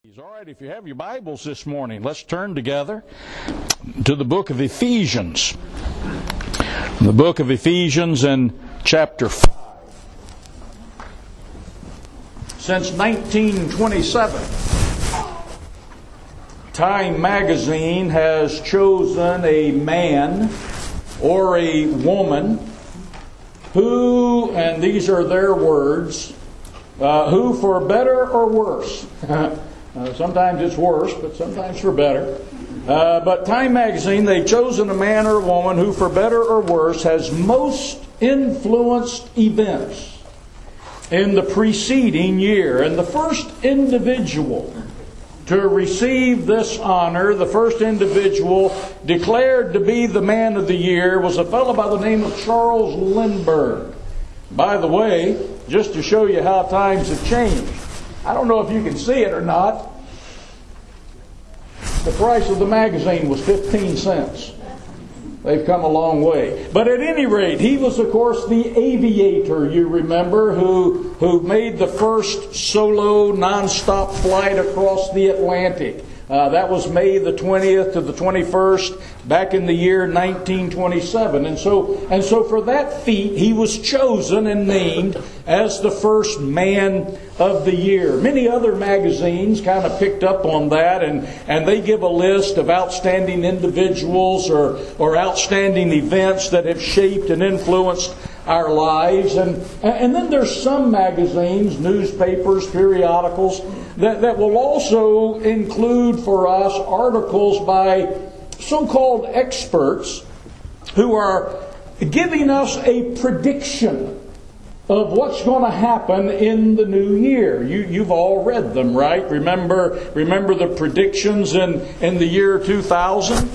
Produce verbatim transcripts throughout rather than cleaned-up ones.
All right, if you have your Bibles this morning, let's turn together to the book of Ephesians. The book of Ephesians in chapter five. Since nineteen twenty-seven, Time magazine has chosen a man or a woman who, and these are their words, uh, who for better or worse, Uh, sometimes it's worse, but sometimes for better. Uh, but Time magazine, they've chosen a man or a woman who, for better or worse, has most influenced events in the preceding year. And the first individual to receive this honor, the first individual declared to be the man of the year, was a fellow by the name of Charles Lindbergh. By the way, just to show you how times have changed, I don't know if you can see it or not. The price of the magazine was fifteen cents. They've come a long way. But at any rate, he was, of course, the aviator, you remember, who, who made the first solo non-stop flight across the Atlantic. Uh, that was May the twentieth to the twenty-first back in the year nineteen twenty-seven. And so, and so for that feat, he was chosen and named as the first man of the year. Many other magazines kind of picked up on that, and, and they give a list of outstanding individuals or, or outstanding events that have shaped and influenced our lives. And, and then there's some magazines, newspapers, periodicals, that, that will also include for us articles by so-called experts who are giving us a prediction of what's going to happen in the new year. You, you've all read them, right? Remember, remember the predictions in, in the year two thousand?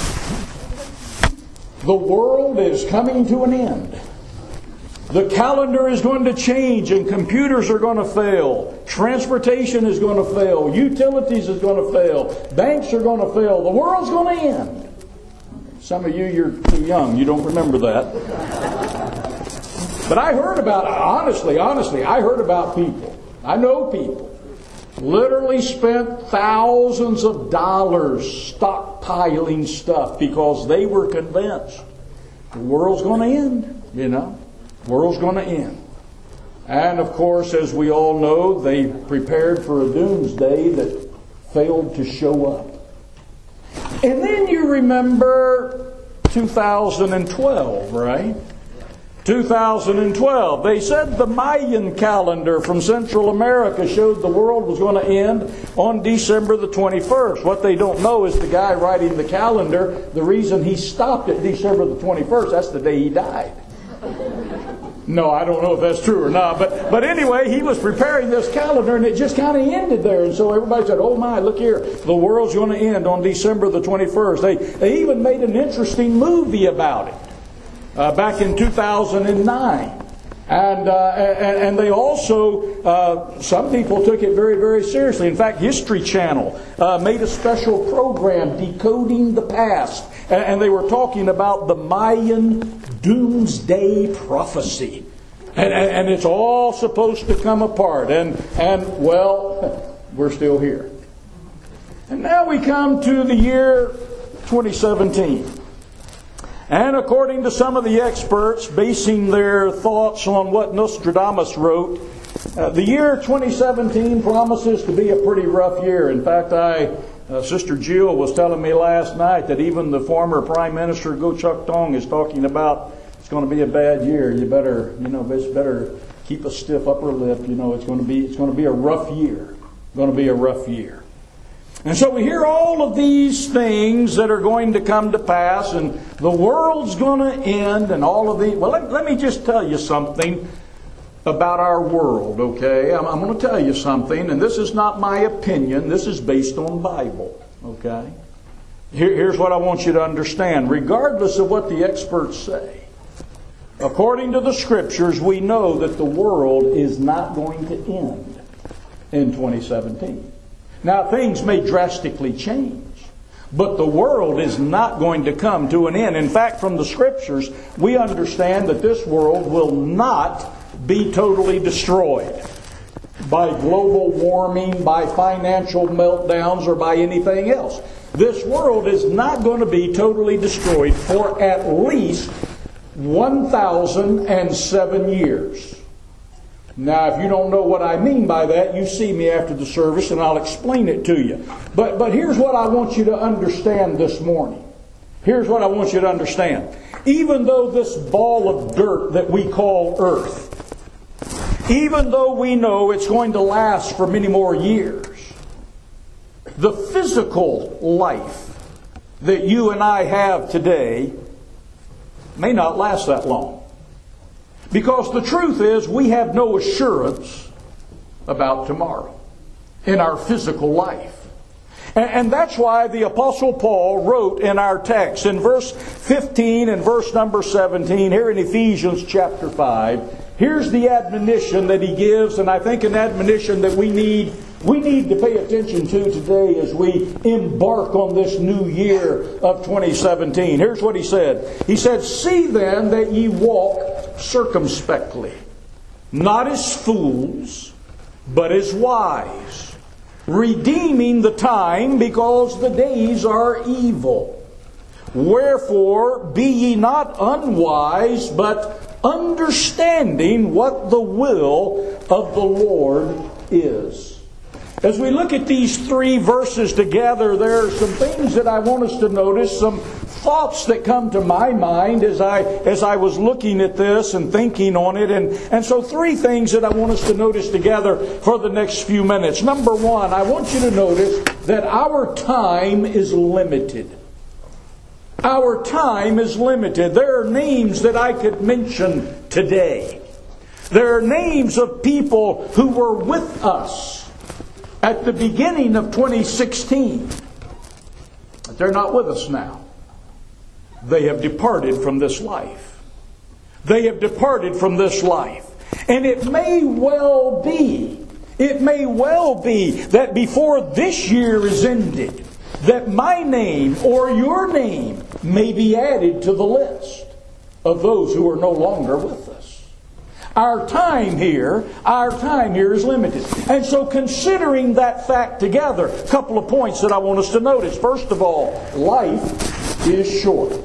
The world is coming to an end. The calendar is going to change, and computers are going to fail. Transportation is going to fail. Utilities is going to fail. Banks are going to fail. The world's going to end. Some of you, you're too young. You don't remember that. But I heard about, honestly, honestly, I heard about people. I know people. Literally spent thousands of dollars stockpiling stuff because they were convinced the world's going to end, you know. The world's going to end. And of course, as we all know, they prepared for a doomsday that failed to show up. And then you remember two thousand twelve, right? two thousand twelve. They said the Mayan calendar from Central America showed the world was going to end on December the twenty-first. What they don't know is the guy writing the calendar, the reason he stopped at December the twenty-first, that's the day he died. No, I don't know if that's true or not. But but anyway, he was preparing this calendar and it just kind of ended there. And so everybody said, oh my, look here. The world's going to end on December the twenty-first. They, they even made an interesting movie about it uh, back in two thousand nine. And, uh, and, and they also, uh, some people took it very, very seriously. In fact, History Channel uh, made a special program, Decoding the Past. And, and they were talking about the Mayan doomsday prophecy. And, and, and it's all supposed to come apart. And, and, well, we're still here. And now we come to the year twenty seventeen. And according to some of the experts, basing their thoughts on what Nostradamus wrote, uh, the year twenty seventeen promises to be a pretty rough year. In fact, I, uh, Sister Jill was telling me last night that even the former Prime Minister Goh Chok Tong is talking about it's going to be a bad year. You better, you know, better keep a stiff upper lip. You know, it's going to be it's going to be a rough year. It's going to be a rough year. And so we hear all of these things that are going to come to pass, and the world's going to end, and all of these. Well, let, let me just tell you something about our world, okay? I'm, I'm going to tell you something, and this is not my opinion. This is based on Bible, okay? Here, here's what I want you to understand. Regardless of what the experts say, according to the Scriptures, we know that the world is not going to end in twenty seventeen. Now, things may drastically change, but the world is not going to come to an end. In fact, from the Scriptures, we understand that this world will not be totally destroyed. by global warming, by financial meltdowns, or by anything else. This world is not going to be totally destroyed for at least one thousand seven years. Now, if you don't know what I mean by that, you see me after the service and I'll explain it to you. But, but here's what I want you to understand this morning. Here's what I want you to understand. Even though this ball of dirt that we call earth, even though we know it's going to last for many more years, the physical life that you and I have today may not last that long. Because the truth is, we have no assurance about tomorrow in our physical life. And, and that's why the Apostle Paul wrote in our text, in verse fifteen and verse number seventeen, here in Ephesians chapter five, here's the admonition that he gives, and I think an admonition that we need we need to pay attention to today as we embark on this new year of twenty seventeen. Here's what he said. He said, "See then that ye walk circumspectly, not as fools, but as wise, redeeming the time, because the days are evil. Wherefore be ye not unwise, but understanding what the will of the Lord is." As we look at these three verses together, there are some things that I want us to notice, some thoughts that come to my mind as I as I was looking at this and thinking on it. And, and so three things that I want us to notice together for the next few minutes. Number one, I want you to notice that our time is limited. Our time is limited. There are names that I could mention today. There are names of people who were with us at the beginning of twenty sixteen. But they're not with us now. They have departed from this life. They have departed from this life. And it may well be, it may well be that before this year is ended, that my name or your name may be added to the list of those who are no longer with us. Our time here, our time here is limited. And so considering that fact together, a couple of points that I want us to notice. First of all, life is short.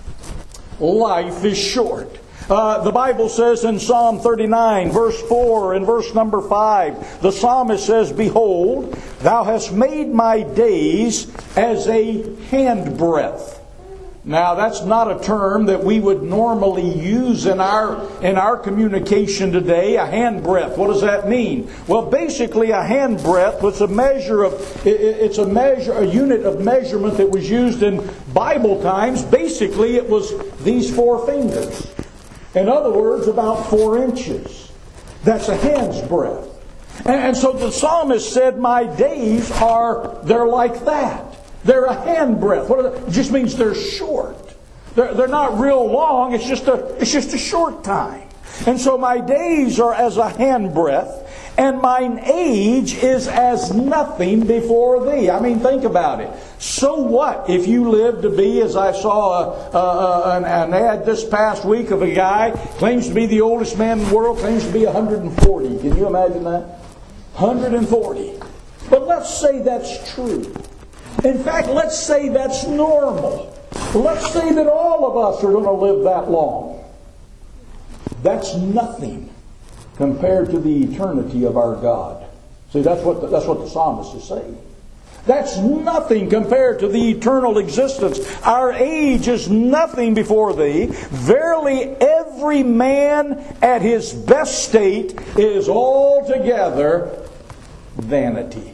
Life is short. Uh, the Bible says in Psalm thirty-nine, verse four and verse number five, the psalmist says, "Behold, thou hast made my days as a handbreadth." Now, that's not a term that we would normally use in our in our communication today, a handbreadth. What does that mean? Well, basically, a handbreadth was a measure of it's a measure, a unit of measurement that was used in Bible times. Basically, it was these four fingers. In other words, about four inches. That's a hand's breadth. And, and so the psalmist said, "My days are they're like that. They're a handbreadth." What are they? It just means they're short. They're, they're not real long. It's just a it's just a short time. And so my days are as a handbreadth, and mine age is as nothing before thee. I mean, think about it. So what if you live to be, as I saw a, a, an, an ad this past week of a guy, claims to be the oldest man in the world, claims to be one hundred forty. Can you imagine that? one hundred forty. But let's say that's true. In fact, let's say that's normal. Let's say that all of us are going to live that long. That's nothing compared to the eternity of our God. See, that's what the, that's what the psalmist is saying. That's nothing compared to the eternal existence. Our age is nothing before thee. Verily, every man at his best state is altogether vanity.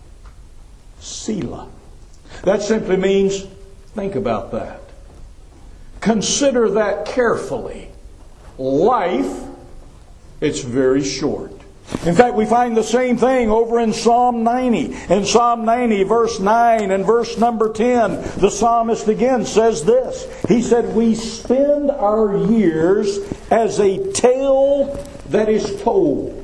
Selah. That simply means, think about that. Consider that carefully. Life, it's very short. In fact, we find the same thing over in Psalm ninety. In Psalm ninety, verse nine and verse number ten, the psalmist again says this. He said, "We spend our years as a tale that is told."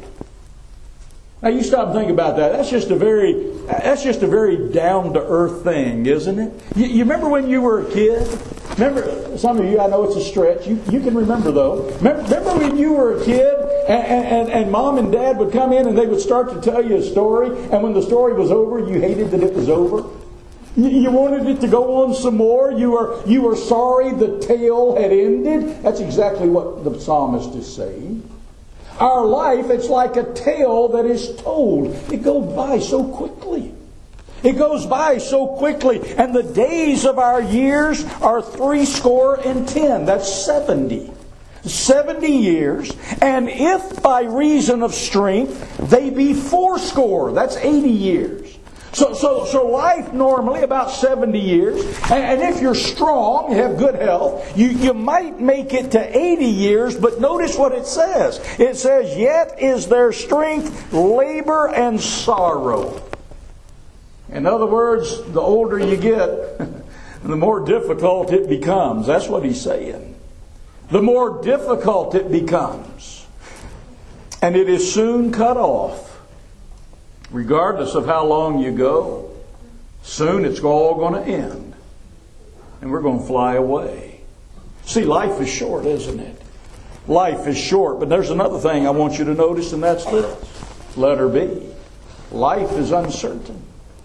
Now you stop and think about that. That's just a very, that's just a very down-to-earth thing, isn't it? You, you remember when you were a kid? Remember, some of you, I know it's a stretch. You, you can remember though. Remember, remember when you were a kid And, and, and mom and dad would come in and they would start to tell you a story, and when the story was over, you hated that it was over. You wanted it to go on some more. You were, you were sorry the tale had ended. That's exactly what the psalmist is saying. Our life, it's like a tale that is told. It goes by so quickly. It goes by so quickly. And the days of our years are three score and ten. That's seventy. Seventy years. And if by reason of strength they be fourscore, that's eighty years. So, so, so life normally about seventy years, and, and if you're strong, you have good health, you, you might make it to eighty years, but notice what it says. It says, yet is their strength labor and sorrow. In other words, the older you get, the more difficult it becomes. That's what he's saying. The more difficult it becomes. And it is soon cut off. Regardless of how long you go, soon it's all going to end. And we're going to fly away. See, life is short, isn't it? Life is short. But there's another thing I want you to notice, and that's this. Letter B. Life is uncertain.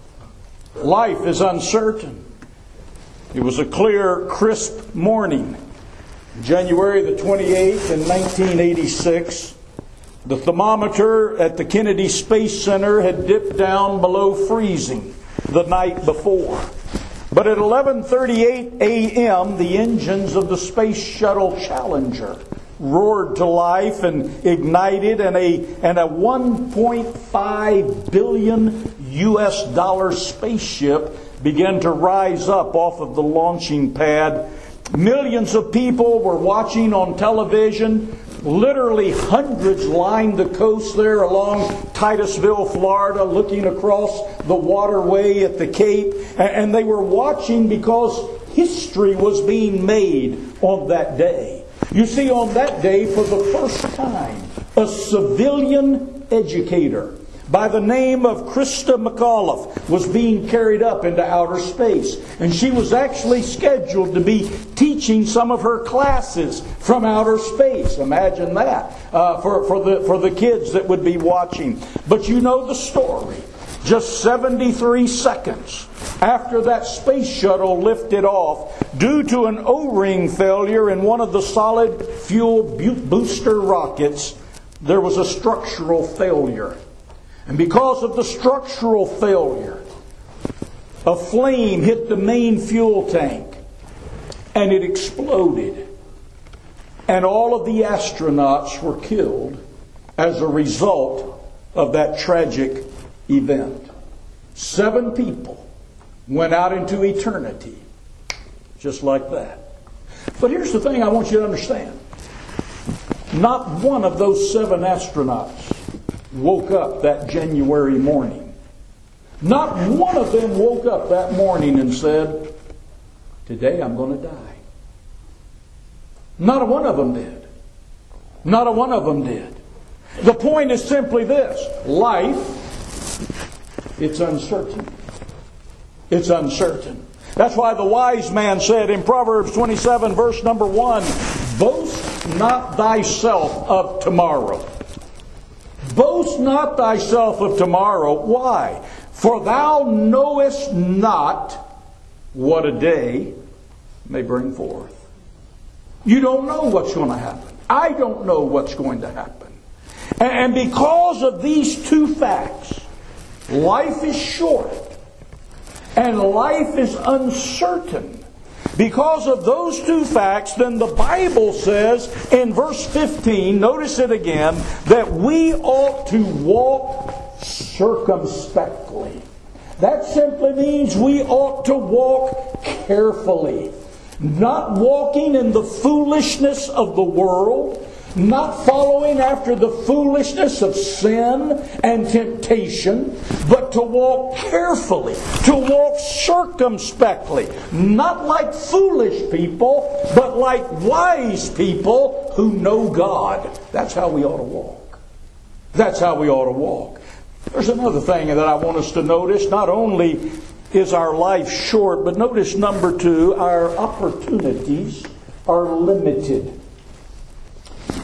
Life is uncertain. It was a clear, crisp morning. January the twenty-eighth in nineteen eighty-six. The thermometer at the Kennedy Space Center had dipped down below freezing the night before. But at eleven thirty-eight a.m., the engines of the Space Shuttle Challenger roared to life and ignited, and a, and a one point five billion U S dollar spaceship began to rise up off of the launching pad. Millions of people were watching on television. Literally hundreds lined the coast there along Titusville, Florida, looking across the waterway at the Cape. And they were watching because history was being made on that day. You see, on that day, for the first time, a civilian educator by the name of Christa McAuliffe was being carried up into outer space. And she was actually scheduled to be teaching some of her classes from outer space. Imagine that uh, for, for, the, for the kids that would be watching. But you know the story. Just seventy-three seconds after that space shuttle lifted off, due to an O-ring failure in one of the solid fuel booster rockets, there was a structural failure. And because of the structural failure, a flame hit the main fuel tank and it exploded. And all of the astronauts were killed as a result of that tragic event. Seven people went out into eternity just like that. But here's the thing I want you to understand. Not one of those seven astronauts woke up that January morning. Not one of them woke up that morning and said, today I'm going to die. Not a one of them did. Not a one of them did. The point is simply this. Life, it's uncertain. It's uncertain. That's why the wise man said in Proverbs twenty-seven, verse number one, boast not thyself of tomorrow. Boast not thyself of tomorrow. Why? For thou knowest not what a day may bring forth. You don't know what's going to happen. I don't know what's going to happen. And because of these two facts, life is short and life is uncertain. Because of those two facts, then the Bible says in verse fifteen, notice it again, that we ought to walk circumspectly. That simply means we ought to walk carefully. Not walking in the foolishness of the world, not following after the foolishness of sin and temptation, but to walk carefully, to walk circumspectly, not like foolish people, but like wise people who know God. That's how we ought to walk. That's how we ought to walk. There's another thing that I want us to notice. Not only is our life short, but notice number two, our opportunities are limited.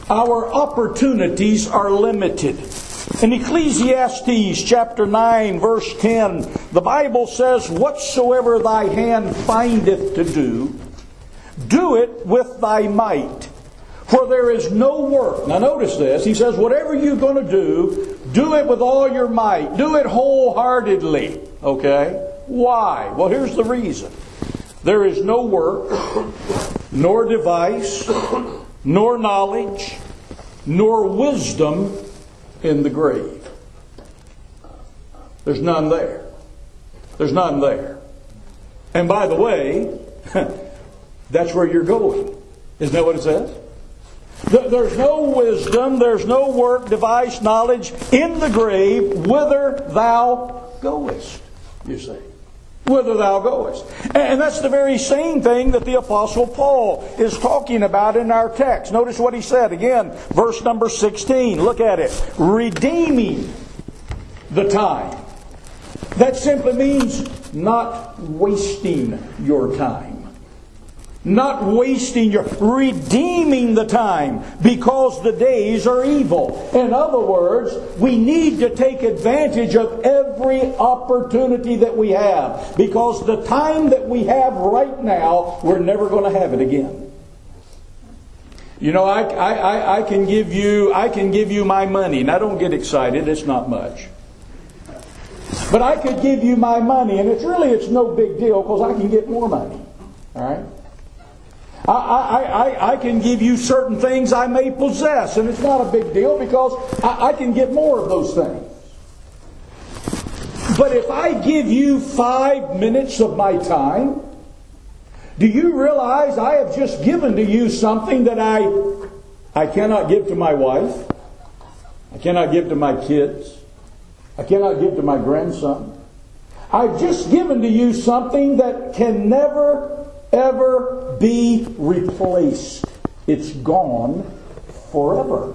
our opportunities are limited. In Ecclesiastes chapter nine, verse ten, the Bible says, "Whatsoever thy hand findeth to do, do it with thy might. For there is no work." Now notice this. He says, whatever you're going to do, do it with all your might. Do it wholeheartedly. Okay? Why? Well, here's the reason. There is no work, nor device, nor knowledge, nor wisdom in the grave. There's none there. There's none there. And by the way, that's where you're going. Isn't that what it says? There's no wisdom, there's no work, device, knowledge in the grave whither thou goest, you see. Whither thou goest. And that's the very same thing that the Apostle Paul is talking about in our text. Notice what he said again, verse number sixteen. Look at it. Redeeming the time. That simply means not wasting your time. Not wasting your... Redeeming the time because the days are evil. In other words, we need to take advantage of every opportunity that we have. Because the time that we have right now, we're never going to have it again. You know, I, I, I can give you I can give you my money. Now don't get excited, it's not much. But I could give you my money, and it's really it's no big deal because I can get more money. All right? I, I, I, I can give you certain things I may possess, and it's not a big deal because I, I can get more of those things. But if I give you five minutes of my time, do you realize I have just given to you something that I, I cannot give to my wife, I cannot give to my kids, I cannot give to my grandson. I've just given to you something that can never ever be replaced. It's gone forever.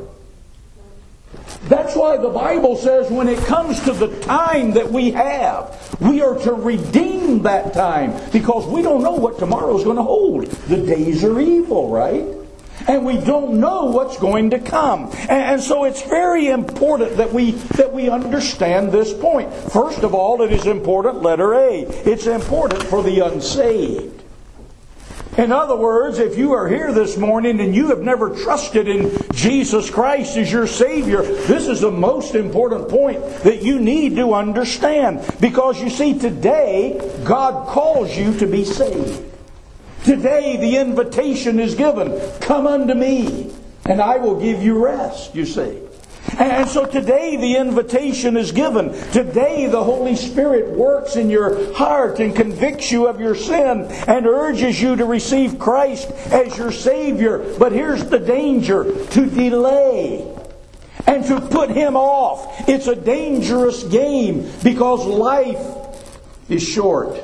That's why the Bible says when it comes to the time that we have, we are to redeem that time because we don't know what tomorrow's going to hold. The days are evil, right? And we don't know what's going to come. And so it's very important that we that we understand this point. First of all, it is important, letter A. It's important for the unsaved. In other words, if you are here this morning and you have never trusted in Jesus Christ as your Savior, this is the most important point that you need to understand. Because you see, today, God calls you to be saved. Today, the invitation is given, "Come unto me, and I will give you rest," you see. And so today the invitation is given. Today the Holy Spirit works in your heart and convicts you of your sin and urges you to receive Christ as your Savior. But here's the danger: to delay and to put Him off. It's a dangerous game because life is short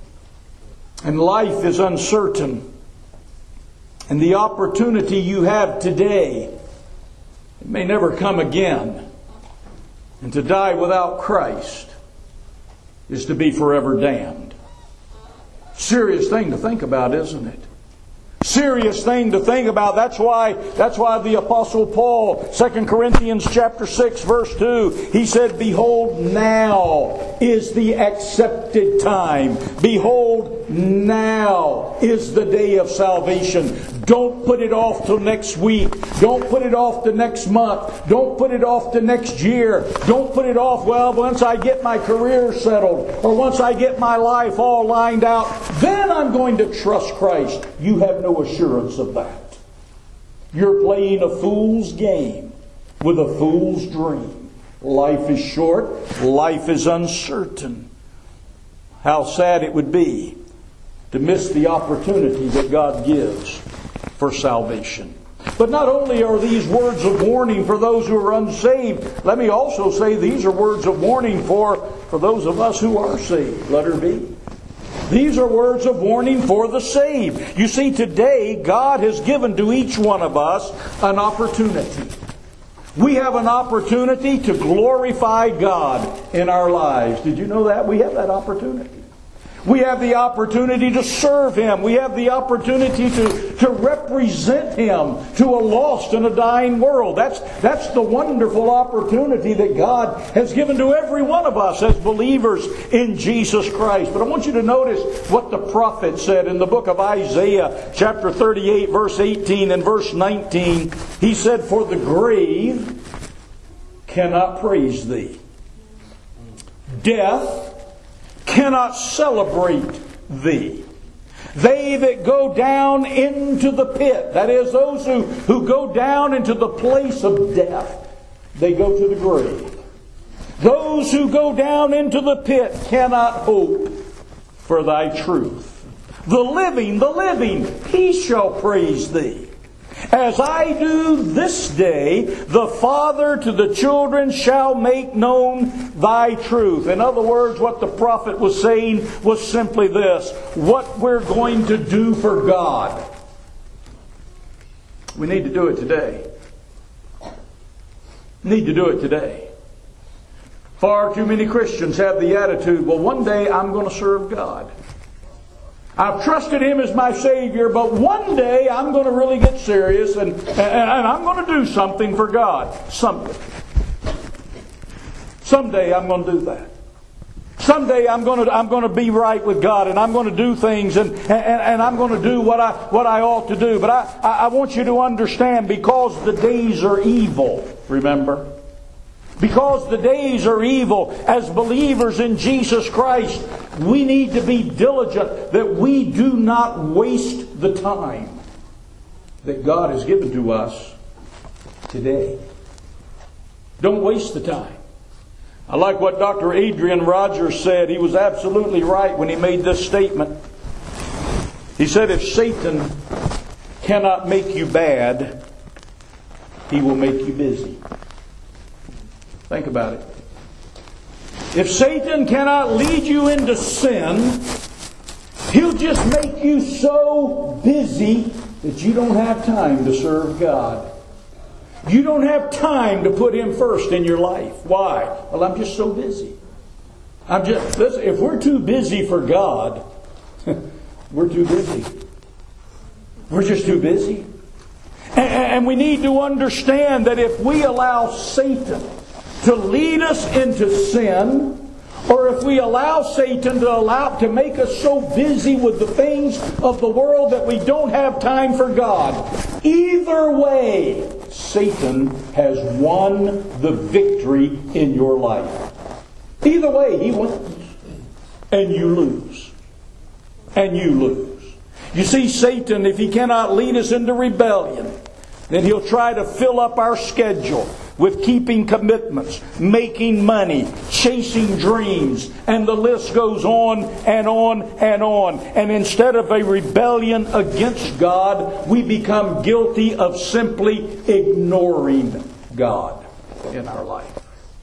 and life is uncertain. And the opportunity you have today, it may never come again. And to die without Christ is to be forever damned. Serious thing to think about, isn't it? Serious thing to think about. That's why that's why the Apostle Paul, Second Corinthians chapter six, verse two, he said, "Behold, now is the accepted time. Behold, now is the day of salvation." Don't put it off till next week. Don't put it off to next month. Don't put it off to next year. Don't put it off, well, once I get my career settled or once I get my life all lined out, then I'm going to trust Christ. You have no assurance of that. You're playing a fool's game with a fool's dream. Life is short. Life is uncertain. How sad it would be to miss the opportunity that God gives for salvation. But not only are these words of warning for those who are unsaved, let me also say these are words of warning for, for those of us who are saved. Letter B. These are words of warning for the saved. You see, today God has given to each one of us an opportunity. We have an opportunity to glorify God in our lives. Did you know that? We have that opportunity. We have the opportunity to serve Him. We have the opportunity to, to represent Him to a lost and a dying world. That's, that's the wonderful opportunity that God has given to every one of us as believers in Jesus Christ. But I want you to notice what the prophet said in the book of Isaiah, chapter thirty-eight, verse eighteen and verse nineteen. He said, "For the grave cannot praise Thee. Death cannot celebrate Thee. They that go down into the pit," that is, those who, who go down into the place of death, they go to the grave. "Those who go down into the pit cannot hope for Thy truth. The living, the living, He shall praise Thee. As I do this day, the Father to the children shall make known Thy truth." In other words, what the prophet was saying was simply this: what we're going to do for God, we need to do it today. Need to do it today. Far too many Christians have the attitude, well, one day I'm going to serve God. I've trusted Him as my Savior, but one day I'm going to really get serious and, and, and I'm going to do something for God. Someday. Someday I'm going to do that. Someday I'm going to I'm going to be right with God, and I'm going to do things, and, and, and I'm going to do what I what I ought to do. But I, I want you to understand, because the days are evil, remember? Because the days are evil, as believers in Jesus Christ, we need to be diligent that we do not waste the time that God has given to us today. Don't waste the time. I like what Doctor Adrian Rogers said. He was absolutely right when he made this statement. He said, "If Satan cannot make you bad, he will make you busy." Think about it. If Satan cannot lead you into sin, he'll just make you so busy that you don't have time to serve God. You don't have time to put Him first in your life. Why? Well, I'm just so busy. I'm just listen, if we're too busy for God, we're too busy. We're just too busy. And, and we need to understand that if we allow Satan to lead us into sin, or if we allow Satan to allow to make us so busy with the things of the world that we don't have time for God, either way, Satan has won the victory in your life. Either way, he wins. And you lose. And you lose. You see, Satan, if he cannot lead us into rebellion, then he'll try to fill up our schedule with keeping commitments, making money, chasing dreams, and the list goes on and on and on. And instead of a rebellion against God, we become guilty of simply ignoring God in our life.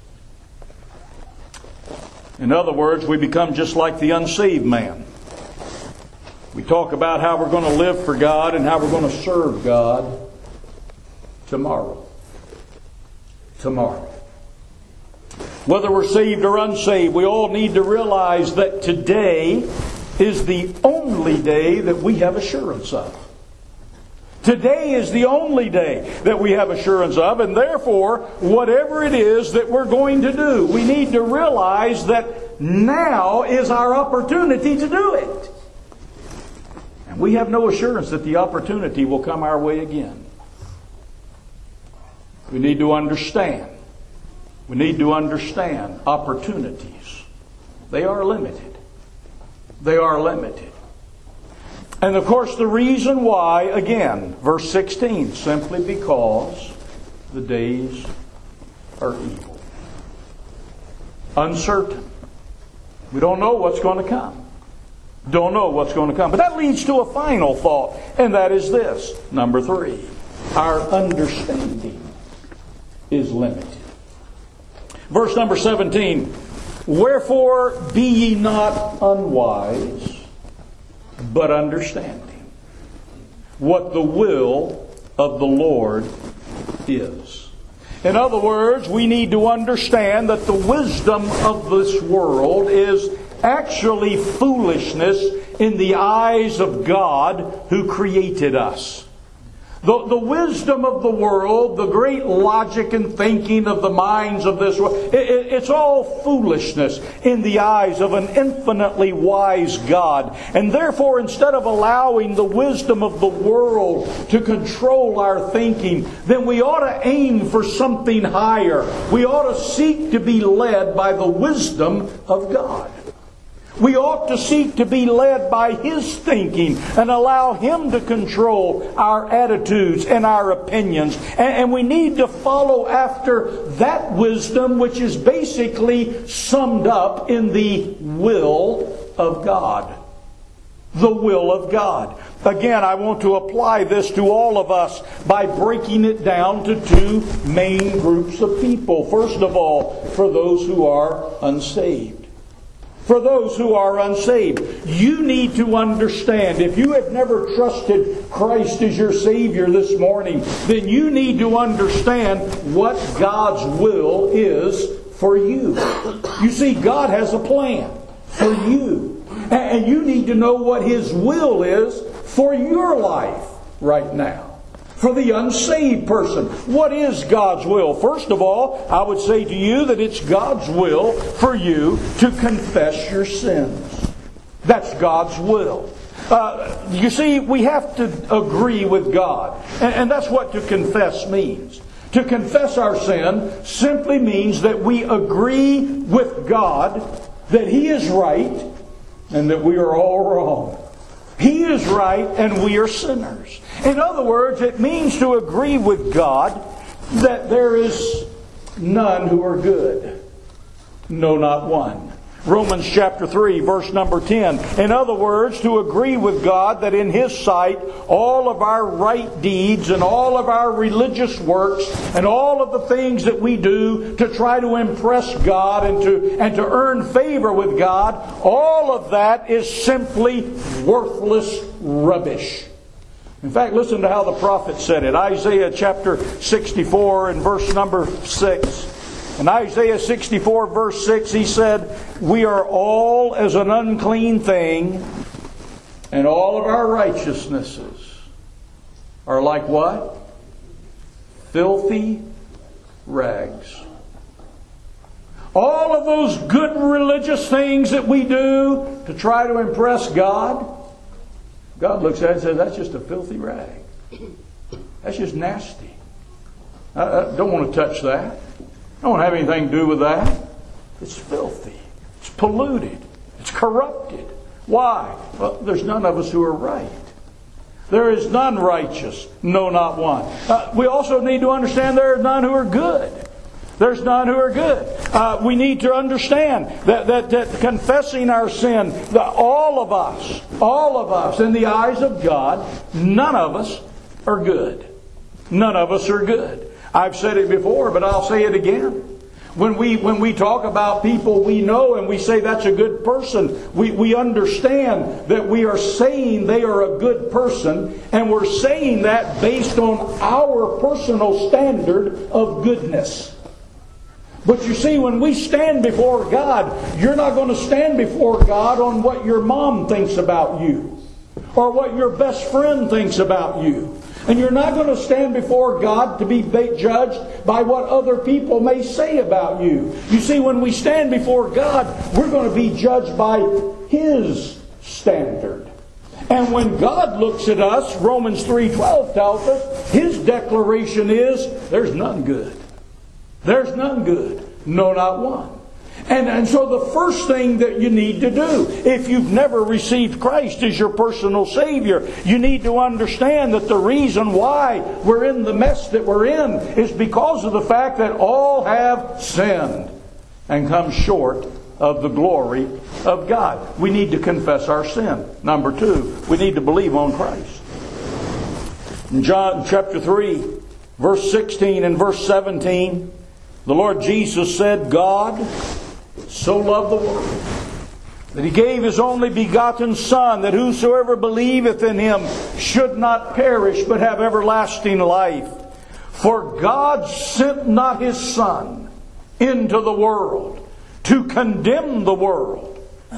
In other words, we become just like the unsaved man. We talk about how we're going to live for God and how we're going to serve God tomorrow. Tomorrow. Whether we're saved or unsaved, we all need to realize that today is the only day that we have assurance of. Today is the only day that we have assurance of, and therefore, whatever it is that we're going to do, we need to realize that now is our opportunity to do it. And we have no assurance that the opportunity will come our way again. We need to understand. We need to understand opportunities. They are limited. They are limited. And of course the reason why, again, verse sixteen, simply because the days are evil. Uncertain. We don't know what's going to come. Don't know what's going to come. But that leads to a final thought, and that is this. Number three. Our understanding is limited. Verse number seventeen. Wherefore be ye not unwise, but understanding what the will of the Lord is. In other words, we need to understand that the wisdom of this world is actually foolishness in the eyes of God who created us. The, the wisdom of the world, the great logic and thinking of the minds of this world, it, it, it's all foolishness in the eyes of an infinitely wise God. And therefore, instead of allowing the wisdom of the world to control our thinking, then we ought to aim for something higher. We ought to seek to be led by the wisdom of God. We ought to seek to be led by His thinking and allow Him to control our attitudes and our opinions. And, and we need to follow after that wisdom, which is basically summed up in the will of God. The will of God. Again, I want to apply this to all of us by breaking it down to two main groups of people. First of all, for those who are unsaved. For those who are unsaved, you need to understand, if you have never trusted Christ as your Savior this morning, then you need to understand what God's will is for you. You see, God has a plan for you. And you need to know what His will is for your life right now. For the unsaved person, what is God's will? First of all, I would say to you that it's God's will for you to confess your sins. That's God's will. Uh, you see, we have to agree with God. And, and that's what to confess means. To confess our sin simply means that we agree with God that He is right and that we are all wrong. He is right and we are sinners. In other words, it means to agree with God that there is none who are good. No, not one. Romans chapter three, verse number ten. In other words, to agree with God that in His sight, all of our right deeds and all of our religious works and all of the things that we do to try to impress God and to, and to earn favor with God, all of that is simply worthless rubbish. In fact, listen to how the prophet said it. Isaiah chapter sixty-four and verse number six. In Isaiah sixty-four verse six, he said, "We are all as an unclean thing, and all of our righteousnesses are like" what? "Filthy rags." All of those good religious things that we do to try to impress God, God looks at it and says, that's just a filthy rag. That's just nasty. I, I don't want to touch that. I don't have anything to do with that. It's filthy. It's polluted. It's corrupted. Why? Well, there's none of us who are right. There is none righteous. No, not one. Uh, we also need to understand there are none who are good. There's none who are good. Uh, we need to understand that, that, that confessing our sin, that all of us, all of us, in the eyes of God, none of us are good. None of us are good. I've said it before, but I'll say it again. When we when we talk about people we know and we say that's a good person, we, we understand that we are saying they are a good person, and we're saying that based on our personal standard of goodness. But you see, when we stand before God, you're not going to stand before God on what your mom thinks about you or what your best friend thinks about you. And you're not going to stand before God to be judged by what other people may say about you. You see, when we stand before God, we're going to be judged by His standard. And when God looks at us, Romans three twelve tells us, His declaration is, there's none good. There's none good. No, not one. And, and so the first thing that you need to do, if you've never received Christ as your personal Savior, you need to understand that the reason why we're in the mess that we're in is because of the fact that all have sinned and come short of the glory of God. We need to confess our sin. Number two, we need to believe on Christ. In John chapter three, verse sixteen and verse seventeen, the Lord Jesus said, God so loved the world that He gave His only begotten Son, that whosoever believeth in Him should not perish but have everlasting life. For God sent not His Son into the world to condemn the world,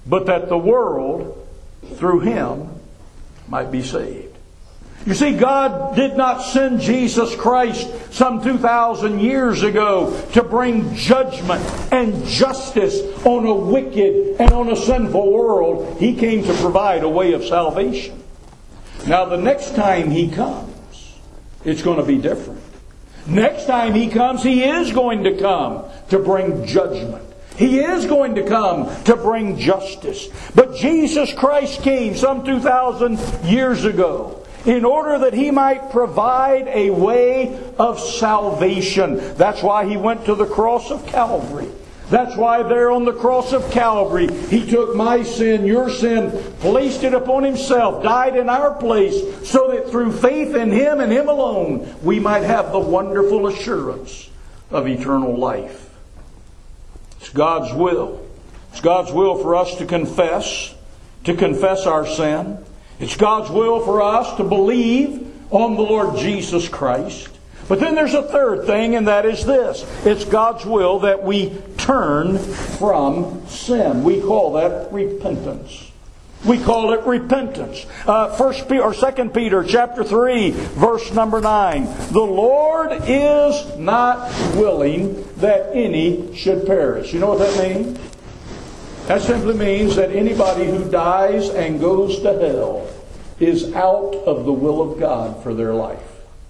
but that the world, through Him, might be saved. You see, God did not send Jesus Christ some two thousand years ago to bring judgment and justice on a wicked and on a sinful world. He came to provide a way of salvation. Now, the next time He comes, it's going to be different. Next time He comes, He is going to come to bring judgment. He is going to come to bring justice. But Jesus Christ came some two thousand years ago in order that He might provide a way of salvation. That's why He went to the cross of Calvary. That's why there on the cross of Calvary, He took my sin, your sin, placed it upon Himself, died in our place, so that through faith in Him and Him alone, we might have the wonderful assurance of eternal life. It's God's will. It's God's will for us to confess, to confess our sin. It's God's will for us to believe on the Lord Jesus Christ. But then there's a third thing, and that is this. It's God's will that we turn from sin. We call that repentance. We call it repentance. Uh, First Peter or Second Peter, chapter three, verse number nine. The Lord is not willing that any should perish. You know what that means? That simply means that anybody who dies and goes to hell is out of the will of God for their life.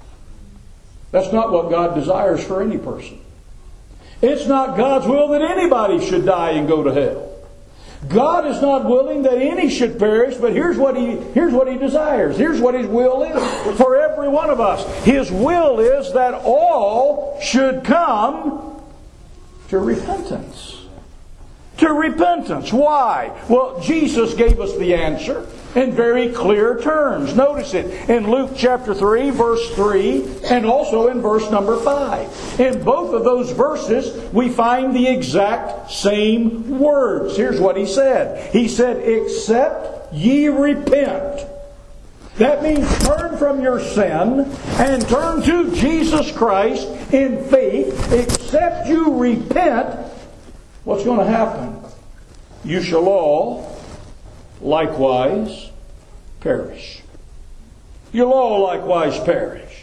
That's not what God desires for any person. It's not God's will that anybody should die and go to hell. God is not willing that any should perish, but here's what He, here's what He desires. Here's what His will is for every one of us. His will is that all should come to repentance. To repentance. Why? Well, Jesus gave us the answer in very clear terms. Notice it in Luke chapter three, verse three, and also in verse number five. In both of those verses, we find the exact same words. Here's what He said. He said, "Except ye repent." That means turn from your sin and turn to Jesus Christ in faith. Except you repent, what's going to happen? You shall all likewise perish. You'll all likewise perish.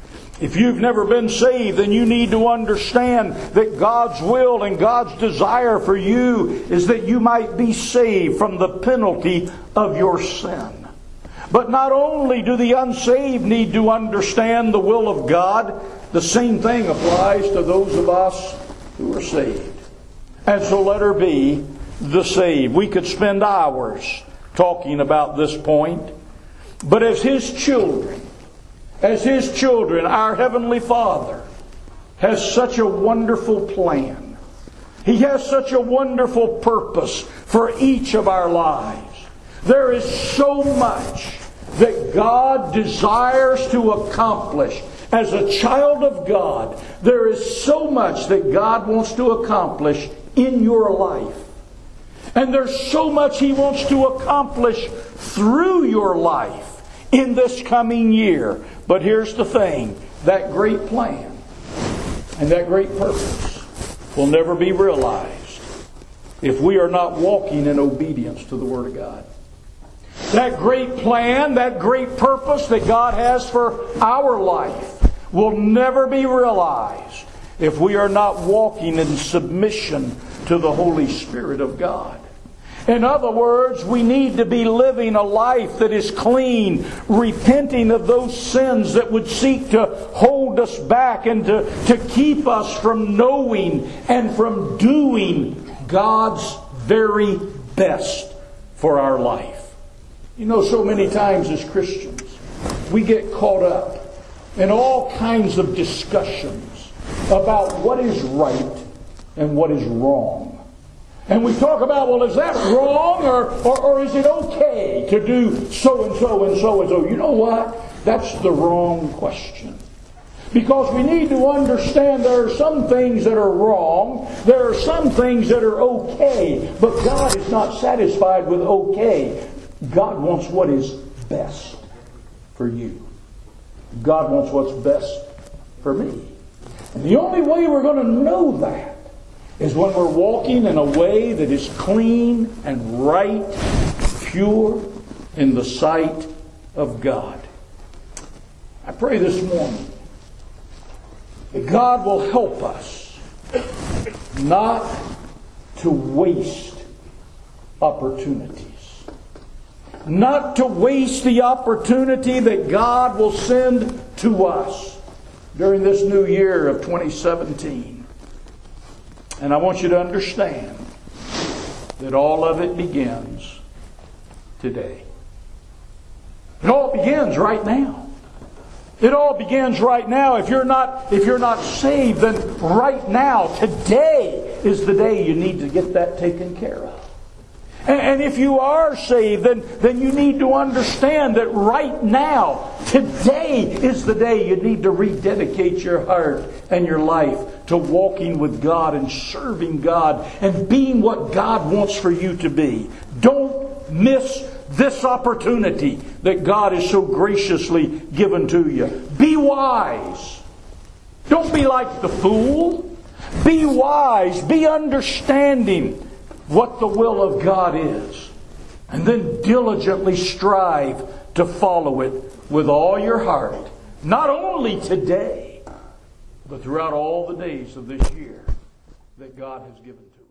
If you've never been saved, then you need to understand that God's will and God's desire for you is that you might be saved from the penalty of your sin. But not only do the unsaved need to understand the will of God, the same thing applies to those of us who are saved. And so let her be the saved. We could spend hours talking about this point. But as His children, as His children, our Heavenly Father has such a wonderful plan. He has such a wonderful purpose for each of our lives. There is so much that God desires to accomplish. As a child of God, there is so much that God wants to accomplish in your life. And there's so much He wants to accomplish through your life in this coming year. But here's the thing. That great plan and that great purpose will never be realized if we are not walking in obedience to the Word of God. That great plan, that great purpose that God has for our life will never be realized if we are not walking in submission to the Holy Spirit of God. In other words, we need to be living a life that is clean, repenting of those sins that would seek to hold us back and to, to keep us from knowing and from doing God's very best for our life. You know, so many times as Christians, we get caught up in all kinds of discussions about what is right and what is wrong. And we talk about, well, is that wrong or, or, or is it okay to do so and so and so and so? You know what? That's the wrong question. Because we need to understand there are some things that are wrong. There are some things that are okay. But God is not satisfied with okay. God wants what is best for you. God wants what's best for me. And the only way we're going to know that is when we're walking in a way that is clean and right, pure in the sight of God. I pray this morning that God will help us not to waste opportunities. Not to waste the opportunity that God will send to us during this new year of twenty seventeen. And I want you to understand that all of it begins today. It all begins right now. It all begins right now. If you're not, if you're not saved, then right now, today is the day you need to get that taken care of. And, and if you are saved, then, then you need to understand that right now, today is the day you need to rededicate your heart and your life to walking with God and serving God and being what God wants for you to be. Don't miss this opportunity that God has so graciously given to you. Be wise. Don't be like the fool. Be wise. Be understanding what the will of God is. And then diligently strive to follow it with all your heart. Not only today, but throughout all the days of this year that God has given to us.